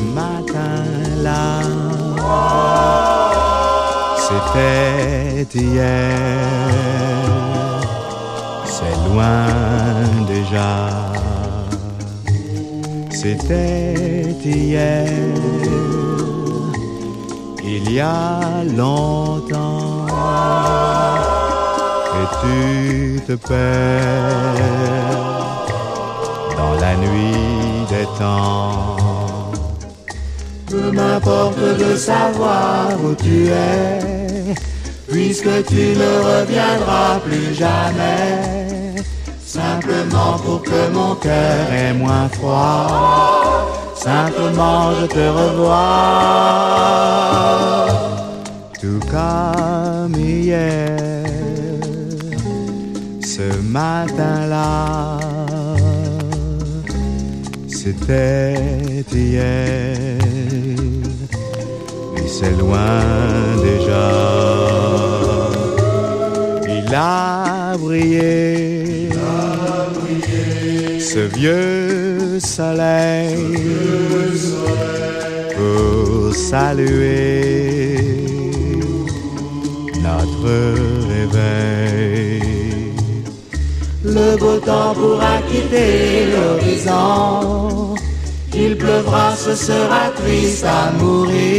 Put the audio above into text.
matin-là, c'était hier, c'est loin déjà. C'était hier, il y a longtemps, et tu te perds dans la nuit des temps. Peu m'importe de savoir où tu es, puisque tu ne reviendras plus jamais. Simplement pour que mon cœur ait moins froid, simplement je te revois, tout comme hier, ce matin-là, c'était hier, et c'est loin déjà. Il a brillé, ce vieux soleil, pour saluer notre réveil. Le beau temps pourra quitter l'horizon, il pleuvra, ce sera triste à mourir.